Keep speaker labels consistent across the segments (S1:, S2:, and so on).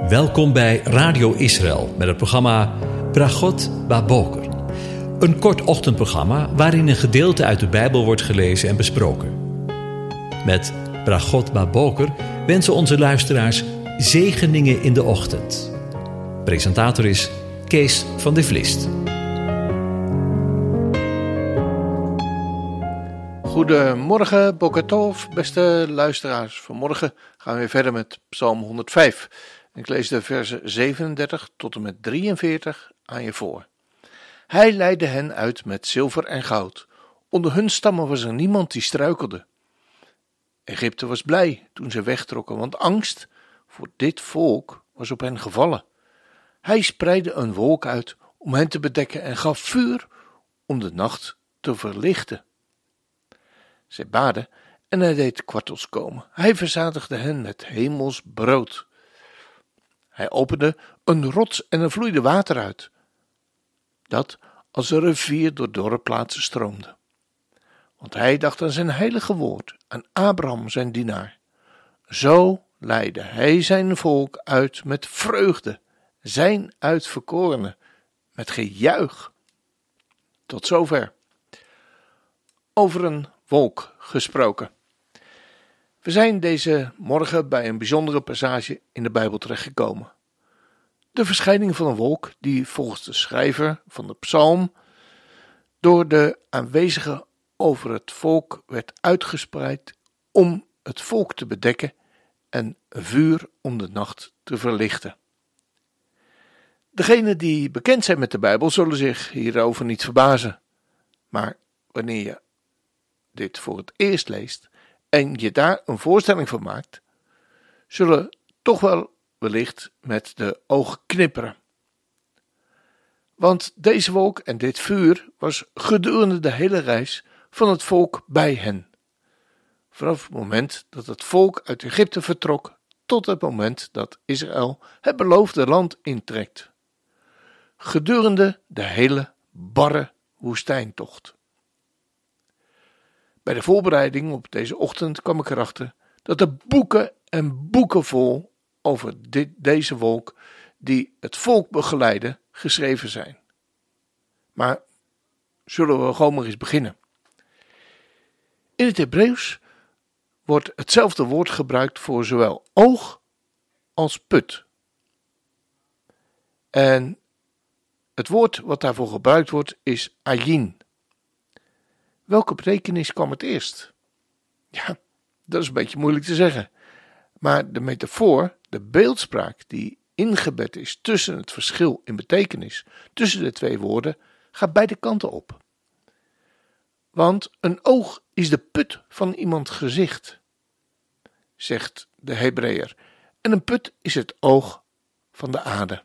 S1: Welkom bij Radio Israël met het programma Bragot Baboker. Een kort ochtendprogramma waarin een gedeelte uit de Bijbel wordt gelezen en besproken. Met Bragot Baboker wensen onze luisteraars zegeningen in de ochtend. Presentator is Kees van der Vlist.
S2: Goedemorgen, Boker Tov, beste luisteraars. Vanmorgen gaan we weer verder met Psalm 105. Ik lees de versen 37 tot en met 43 aan je voor. Hij leidde hen uit met zilver en goud. Onder hun stammen was er niemand die struikelde. Egypte was blij toen ze wegtrokken, want angst voor dit volk was op hen gevallen. Hij spreidde een wolk uit om hen te bedekken en gaf vuur om de nacht te verlichten. Zij baden en hij deed kwartels komen. Hij verzadigde hen met hemels brood. Hij opende een rots en er vloeide water uit, dat als een rivier door dorre plaatsen stroomde. Want hij dacht aan zijn heilige woord, aan Abraham zijn dienaar. Zo leidde hij zijn volk uit met vreugde, zijn uitverkorenen met gejuich. Tot zover. Over een wolk gesproken. We zijn deze morgen bij een bijzondere passage in de Bijbel terechtgekomen. De verschijning van een wolk die volgens de schrijver van de psalm door de aanwezigen over het volk werd uitgespreid om het volk te bedekken en vuur om de nacht te verlichten. Degenen die bekend zijn met de Bijbel zullen zich hierover niet verbazen. Maar wanneer je dit voor het eerst leest en je daar een voorstelling van maakt, zullen toch wel wellicht met de ogen knipperen. Want deze wolk en dit vuur was gedurende de hele reis van het volk bij hen. Vanaf het moment dat het volk uit Egypte vertrok tot het moment dat Israël het beloofde land intrekt. Gedurende de hele barre woestijntocht. Bij de voorbereiding op deze ochtend kwam ik erachter dat er boeken en boeken vol over deze wolk die het volk begeleiden geschreven zijn. Maar zullen we gewoon maar eens beginnen. In het Hebreeuws wordt hetzelfde woord gebruikt voor zowel oog als put. En het woord wat daarvoor gebruikt wordt is ayin. Welke betekenis kwam het eerst? Ja, dat is een beetje moeilijk te zeggen. Maar de metafoor, de beeldspraak die ingebed is tussen het verschil in betekenis tussen de twee woorden, gaat beide kanten op. Want een oog is de put van iemands gezicht, zegt de Hebreeër. En een put is het oog van de aarde.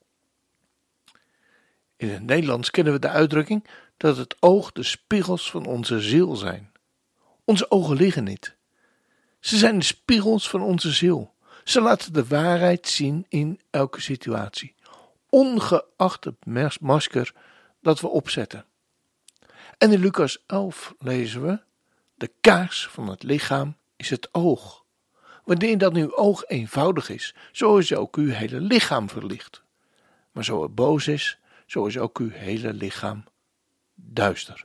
S2: In het Nederlands kennen we de uitdrukking dat het oog de spiegels van onze ziel zijn. Onze ogen liegen niet. Ze zijn de spiegels van onze ziel. Ze laten de waarheid zien in elke situatie, ongeacht het masker dat we opzetten. En in Lucas 11 lezen we: de kaars van het lichaam is het oog. Wanneer dat uw oog eenvoudig is, zo is ook uw hele lichaam verlicht. Maar zo het boos is, zo is ook uw hele lichaam duister.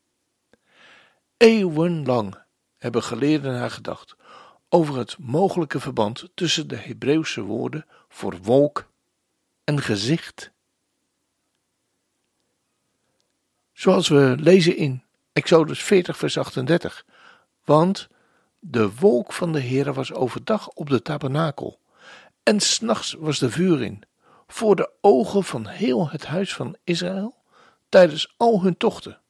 S2: Eeuwenlang hebben geleerden nagedacht over het mogelijke verband tussen de Hebreeuwse woorden voor wolk en gezicht. Zoals we lezen in Exodus 40 vers 38. Want de wolk van de Heere was overdag op de tabernakel en 's nachts was de vuur in, voor de ogen van heel het huis van Israël tijdens al hun tochten.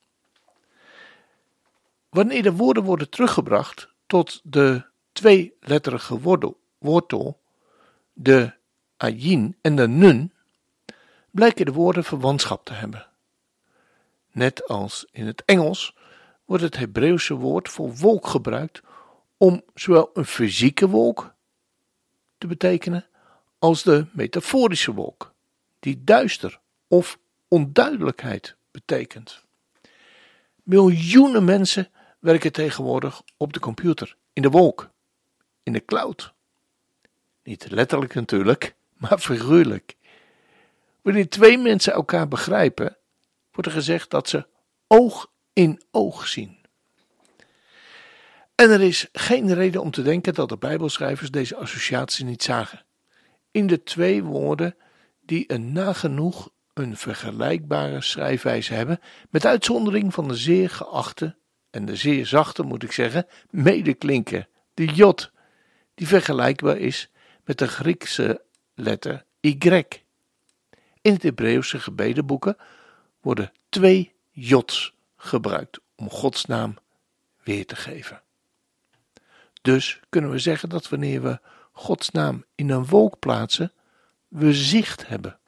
S2: Wanneer de woorden worden teruggebracht tot de tweeletterige wortel, de ayin en de nun, blijken de woorden verwantschap te hebben. Net als in het Engels wordt het Hebreeuwse woord voor wolk gebruikt om zowel een fysieke wolk te betekenen als de metaforische wolk, die duister of onduidelijkheid betekent. Miljoenen mensen werken tegenwoordig op de computer, in de wolk, in de cloud. Niet letterlijk natuurlijk, maar figuurlijk. Wanneer twee mensen elkaar begrijpen, wordt er gezegd dat ze oog in oog zien. En er is geen reden om te denken dat de Bijbelschrijvers deze associatie niet zagen. In de twee woorden die nagenoeg een vergelijkbare schrijfwijze hebben, met uitzondering van de zeer geachte en de zeer zachte, moet ik zeggen, medeklinker, de J, die vergelijkbaar is met de Griekse letter Y. In het Hebreeuwse gebedenboeken worden 2 J's gebruikt om Gods naam weer te geven. Dus kunnen we zeggen dat wanneer we Gods naam in een wolk plaatsen, we zicht hebben.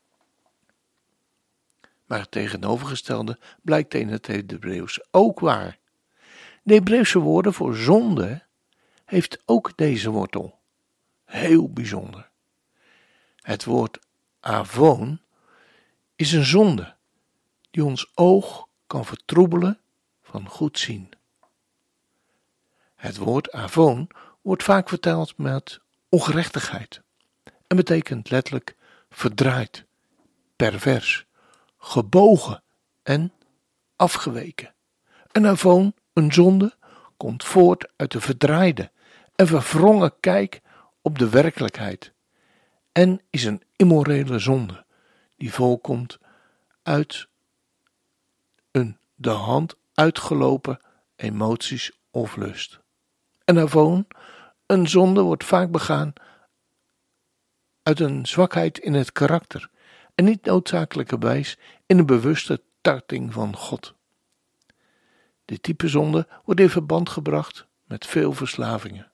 S2: Maar het tegenovergestelde blijkt in het Hebreeuws ook waar. De Hebreeuwse woorden voor zonde heeft ook deze wortel. Heel bijzonder. Het woord avon is een zonde die ons oog kan vertroebelen van goed zien. Het woord avon wordt vaak vertaald met ongerechtigheid en betekent letterlijk verdraaid, pervers, gebogen en afgeweken. Een avon, een zonde, komt voort uit de verdraaide en verwrongen kijk op de werkelijkheid en is een immorele zonde die voorkomt uit een de hand uitgelopen emoties of lust. Een avon, een zonde, wordt vaak begaan uit een zwakheid in het karakter en niet noodzakelijkerwijs in een bewuste tarting van God. Dit type zonde wordt in verband gebracht met veel verslavingen.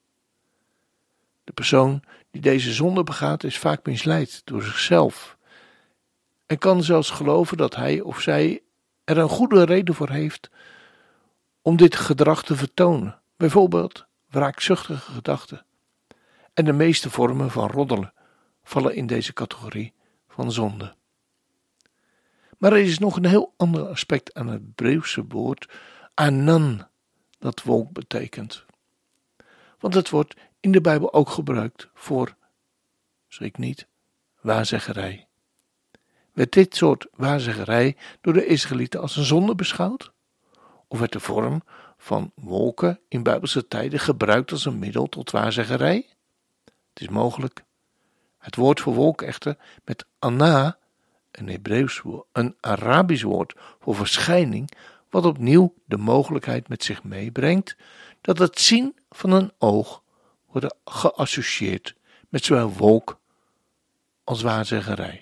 S2: De persoon die deze zonde begaat is vaak misleid door zichzelf en kan zelfs geloven dat hij of zij er een goede reden voor heeft om dit gedrag te vertonen, bijvoorbeeld wraakzuchtige gedachten. En de meeste vormen van roddelen vallen in deze categorie van zonde. Maar er is nog een heel ander aspect aan het Hebreeuwse woord anan, dat wolk betekent. Want het wordt in de Bijbel ook gebruikt voor, schrik niet, waarzeggerij. Werd dit soort waarzeggerij door de Israëlieten als een zonde beschouwd? Of werd de vorm van wolken in Bijbelse tijden gebruikt als een middel tot waarzeggerij? Het is mogelijk. Het woord voor wolk echter met Anna, een Arabisch woord voor verschijning, wat opnieuw de mogelijkheid met zich meebrengt dat het zien van een oog wordt geassocieerd met zowel wolk als waarzeggerij.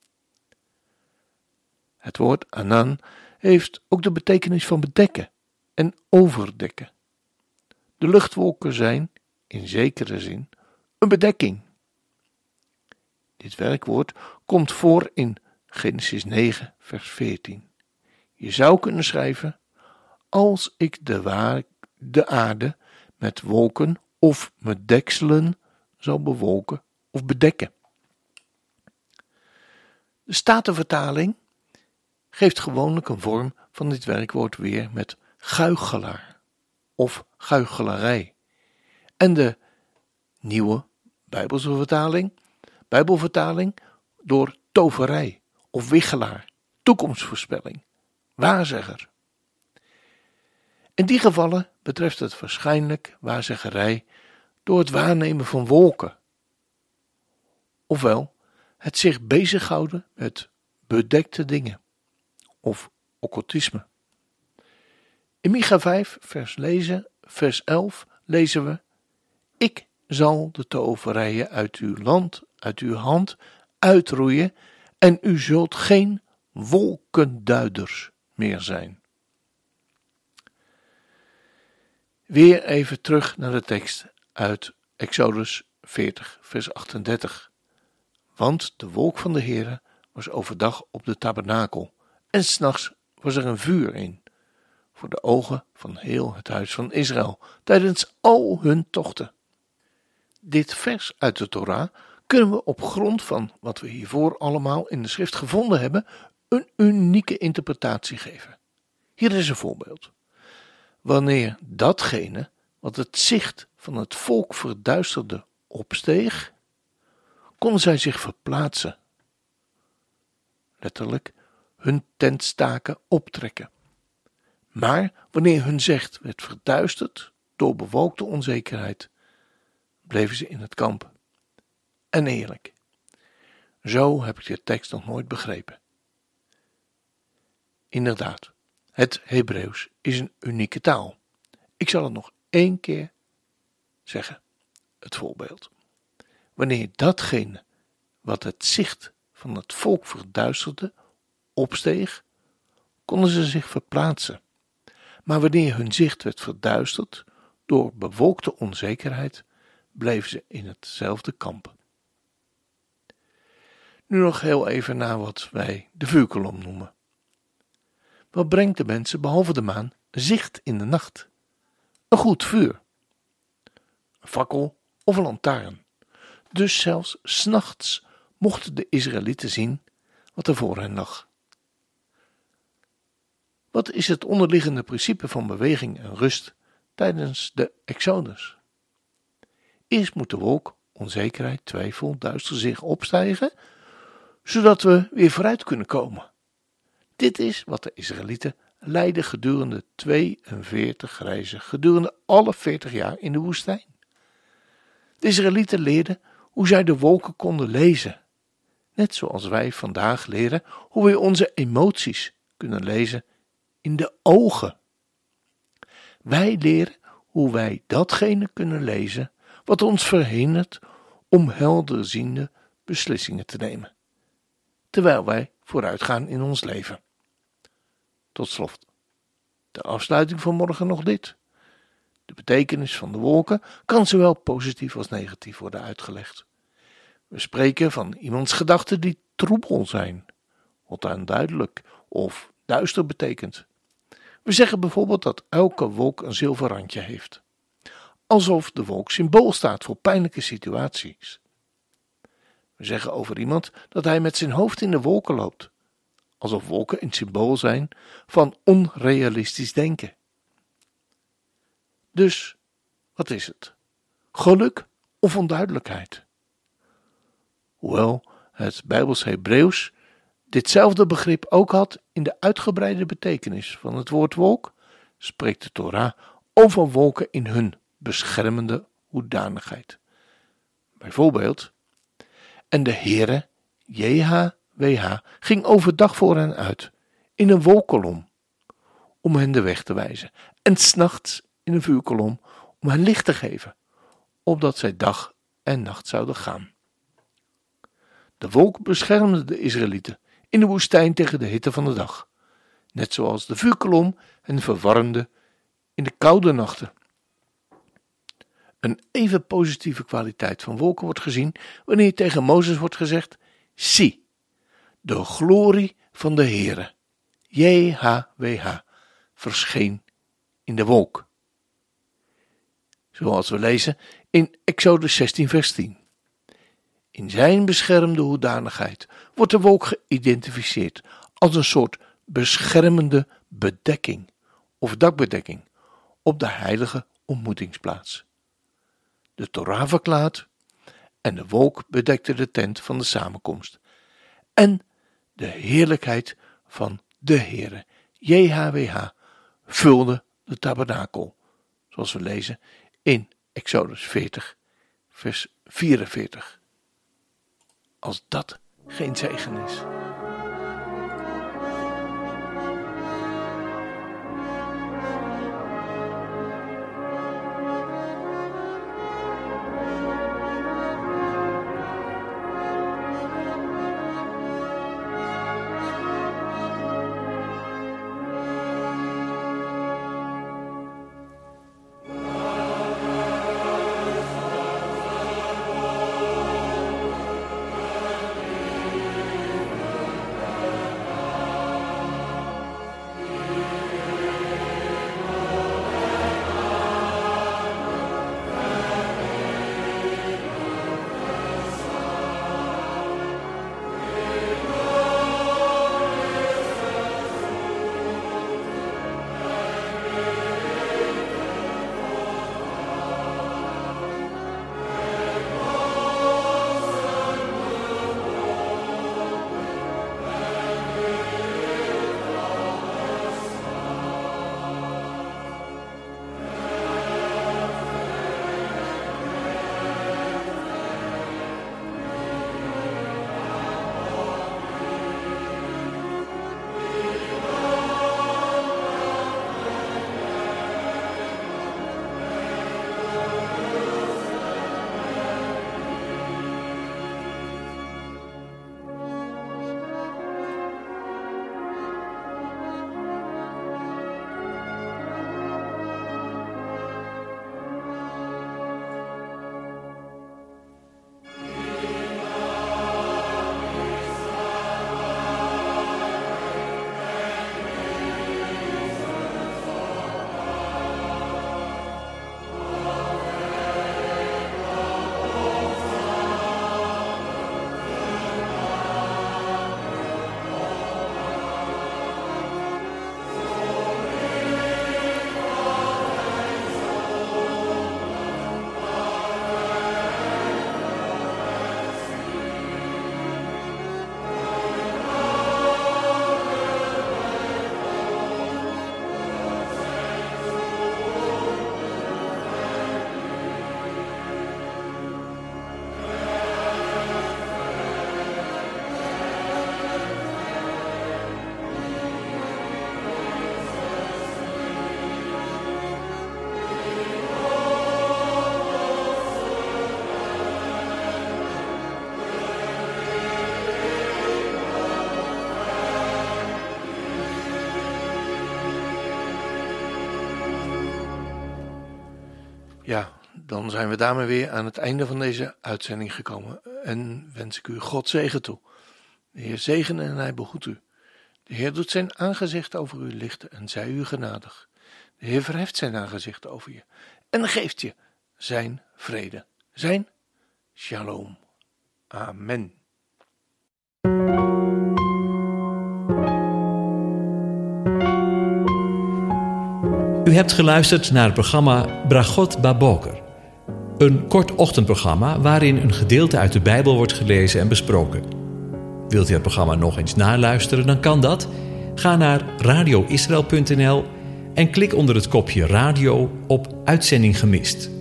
S2: Het woord anan heeft ook de betekenis van bedekken en overdekken. De luchtwolken zijn, in zekere zin, een bedekking. Dit werkwoord komt voor in Genesis 9, vers 14. Je zou kunnen schrijven, als ik de aarde met wolken of met dekselen zal bewolken of bedekken. De Statenvertaling geeft gewoonlijk een vorm van dit werkwoord weer met guichelaar of guichelarij. En de nieuwe Bijbelvertaling door toverij of wichelaar, toekomstvoorspelling, waarzegger. In die gevallen betreft het waarschijnlijk waarzeggerij door het waarnemen van wolken, ofwel het zich bezighouden met bedekte dingen, of occultisme. In Micha 5, vers 11 lezen we: Ik zal de toverijen uit uw land, uit uw hand uitroeien en u zult geen wolkenduiders meer zijn. Weer even terug naar de tekst uit Exodus 40, vers 38. Want de wolk van de Heere was overdag op de tabernakel en 's nachts was er een vuur in, voor de ogen van heel het huis van Israël, tijdens al hun tochten. Dit vers uit de Torah kunnen we op grond van wat we hiervoor allemaal in de schrift gevonden hebben, een unieke interpretatie geven. Hier is een voorbeeld. Wanneer datgene wat het zicht van het volk verduisterde opsteeg, konden zij zich verplaatsen. Letterlijk, hun tentstaken optrekken. Maar wanneer hun zicht werd verduisterd door bewolkte onzekerheid, bleven ze in het kamp. En eerlijk, zo heb ik de tekst nog nooit begrepen. Inderdaad, het Hebreeuws is een unieke taal. Ik zal het nog 1 keer zeggen, het voorbeeld. Wanneer datgene wat het zicht van het volk verduisterde, opsteeg, konden ze zich verplaatsen. Maar wanneer hun zicht werd verduisterd door bewolkte onzekerheid, bleven ze in hetzelfde kamp. Nu nog heel even naar wat wij de vuurkolom noemen. Wat brengt de mensen, behalve de maan, zicht in de nacht? Een goed vuur, een fakkel of een lantaarn. Dus zelfs 's nachts mochten de Israëlieten zien wat er voor hen lag. Wat is het onderliggende principe van beweging en rust tijdens de Exodus? Eerst moet de wolk, onzekerheid, twijfel, duister zich opstijgen, zodat we weer vooruit kunnen komen. Dit is wat de Israëlieten leidden gedurende 42 reizen, gedurende alle 40 jaar in de woestijn. De Israëlieten leerden hoe zij de wolken konden lezen, net zoals wij vandaag leren hoe we onze emoties kunnen lezen in de ogen. Wij leren hoe wij datgene kunnen lezen wat ons verhindert om helderziende beslissingen te nemen, terwijl wij vooruitgaan in ons leven. Tot slot, de afsluiting van morgen nog dit. De betekenis van de wolken kan zowel positief als negatief worden uitgelegd. We spreken van iemands gedachten die troebel zijn, wat onduidelijk of duister betekent. We zeggen bijvoorbeeld dat elke wolk een zilver randje heeft, alsof de wolk symbool staat voor pijnlijke situaties. We zeggen over iemand dat hij met zijn hoofd in de wolken loopt, alsof wolken een symbool zijn van onrealistisch denken. Dus, wat is het? Geluk of onduidelijkheid? Hoewel het Bijbels Hebreeuws ditzelfde begrip ook had in de uitgebreide betekenis van het woord wolk, spreekt de Torah over wolken in hun beschermende hoedanigheid. Bijvoorbeeld, en de Heere, JHWH, ging overdag voor hen uit, in een wolkolom, om hen de weg te wijzen, en 's nachts in een vuurkolom, om hen licht te geven, opdat zij dag en nacht zouden gaan. De wolk beschermde de Israëlieten in de woestijn tegen de hitte van de dag, net zoals de vuurkolom hen verwarmde in de koude nachten. Een even positieve kwaliteit van wolken wordt gezien wanneer tegen Mozes wordt gezegd: zie, de glorie van de Heere, JHWH, verscheen in de wolk. Zoals we lezen in Exodus 16 vers 10. In zijn beschermde hoedanigheid wordt de wolk geïdentificeerd als een soort beschermende bedekking of dakbedekking op de heilige ontmoetingsplaats. De Torah verklaart: en de wolk bedekte de tent van de samenkomst. En de heerlijkheid van de Heere, JHWH, vulde de tabernakel, zoals we lezen in Exodus 40, vers 44. Als dat geen zegen is. Ja, dan zijn we daarmee weer aan het einde van deze uitzending gekomen en wens ik u God zegen toe. De Heer zegene en hij behoedt u. De Heer doet zijn aangezicht over u lichten en zij u genadig. De Heer verheft zijn aangezicht over je en geeft je zijn vrede, zijn shalom. Amen.
S1: U hebt geluisterd naar het programma Bragot Baboker. Een kort ochtendprogramma waarin een gedeelte uit de Bijbel wordt gelezen en besproken. Wilt u het programma nog eens naluisteren, dan kan dat. Ga naar radioisrael.nl en klik onder het kopje radio op Uitzending gemist.